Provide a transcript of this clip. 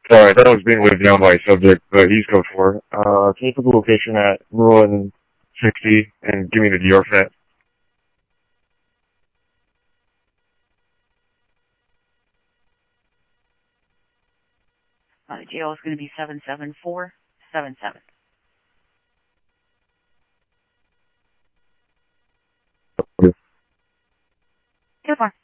Sorry, I thought I was being waved down by a subject, but East Coast 4. Can you put the location at Ruin 60 and give me the DR set? The jail is going to be 77477. Okay. Goodbye.